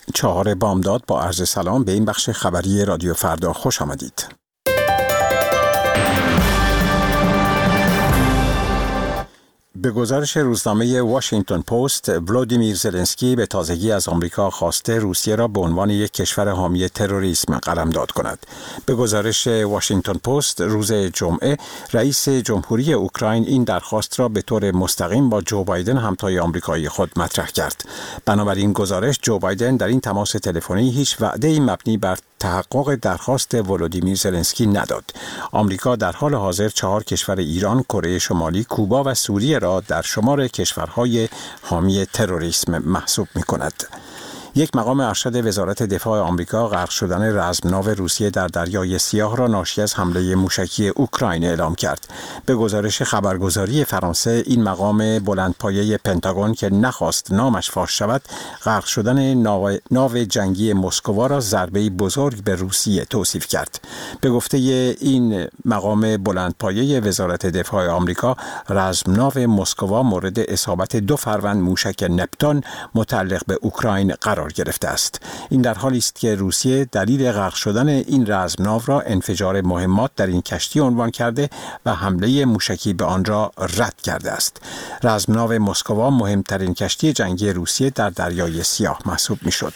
4 بامداد با عرض سلام به این بخش خبری رادیو فردا خوش آمدید. به گزارش روزنامه واشنگتن پست، ولودیمیر زلنسکی به تازگی از آمریکا خواسته روسیه را به عنوان یک کشور حامی تروریسم قلمداد کند. به گزارش واشنگتن پست روز جمعه، رئیس جمهوری اوکراین این درخواست را به طور مستقیم با جو بایدن همتای آمریکایی خود مطرح کرد. بنابراین گزارش، جو بایدن در این تماس تلفنی هیچ وعده‌ای مبنی بر تحقق درخواست ولودیمیر زلنسکی نداد. آمریکا در حال حاضر 4 کشور ایران، کره شمالی، کوبا و سوریه را در شمار کشورهای حامی تروریسم محسوب می‌کند. یک مقام ارشد وزارت دفاع آمریکا غرق شدن رزمناو روسیه در دریای سیاه را ناشی از حمله موشکی اوکراین اعلام کرد. به گزارش خبرگزاری فرانسه، این مقام بلندپایه پنتاگون که نخواست نامش فاش شود، غرق شدن ناو جنگی مسکوا را ضربه‌ای بزرگ به روسیه توصیف کرد. به گفته این مقام بلندپایه وزارت دفاع آمریکا، رزمناو مسکوا مورد اصابت 2 فروند موشک نپتون متعلق به اوکراین قرار گرفته است. این در حالی است که روسیه دلیل غرق شدن این رزمناو را انفجار مهمات در این کشتی عنوان کرده و حمله موشکی به آن را رد کرده است. رزمناو مسکوا مهمترین کشتی جنگی روسیه در دریای سیاه محسوب می‌شد.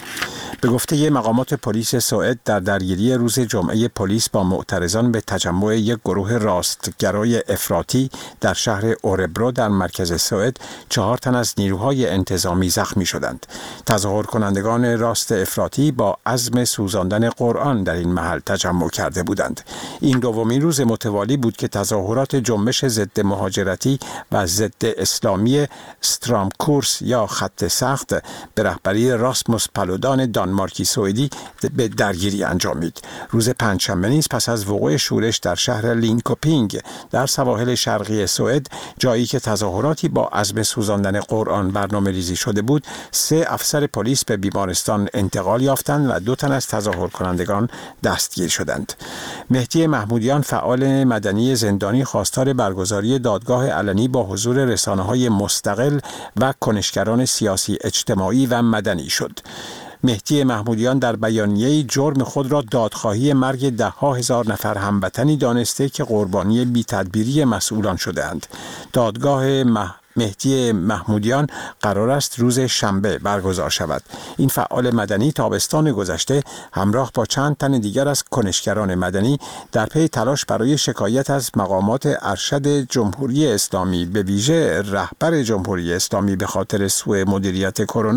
به گفته مقامات پلیس سوئد، در درگیری روز جمعه پلیس با معترضان به تجمع یک گروه راستگرای افراطی در شهر اوربرو در مرکز سوئد، 4 تن از نیروهای انتظامی زخمی شدند. تظاهر کنندگان راست افراطی با عزم سوزاندن قرآن در این محل تجمع کرده بودند. این دومین روز متوالی بود که تظاهرات جنبش ضد مهاجرتی و ضد اسلامی استرامکورس یا خط سخت به رهبری راسموس پالودان دانمارکی سوئدی به درگیری انجامید. روز پنجشنبه نیز پس از وقوع شورش در شهر لینکوپینگ در سواحل شرقی سوئد، جایی که تظاهراتی با عزم سوزاندن قرآن برنامه‌ریزی شده بود، 3 افسر پلیس به بیمارستان انتقال یافتند و 2 تن از تظاهر کنندگان دستگیر شدند. مهدی محمودیان، فعال مدنی زندانی، خواستار برگزاری دادگاه علنی با حضور رسانه‌های مستقل و کنشگران سیاسی، اجتماعی و مدنی شد. مهدی محمودیان در بیانیه‌ای جرم خود را دادخواهی مرگ 10,000 نفر هموطنی دانسته که قربانی بی‌تدبیری مسئولان شده‌اند. دادگاه مهدی محمودیان قرار است روز شنبه برگزار شود. این فعال مدنی تابستان گذشته همراه با چند تن دیگر از کنشگران مدنی در پی تلاش برای شکایت از مقامات ارشد جمهوری اسلامی، به ویژه رهبر جمهوری اسلامی، به خاطر سوء مدیریت کرونا